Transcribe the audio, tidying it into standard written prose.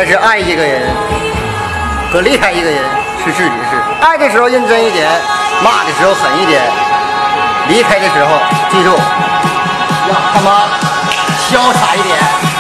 该是爱一个人和离开一个人是自己的事。爱的时候认真一点，骂的时候狠一点，离开的时候记住要他妈潇洒一点。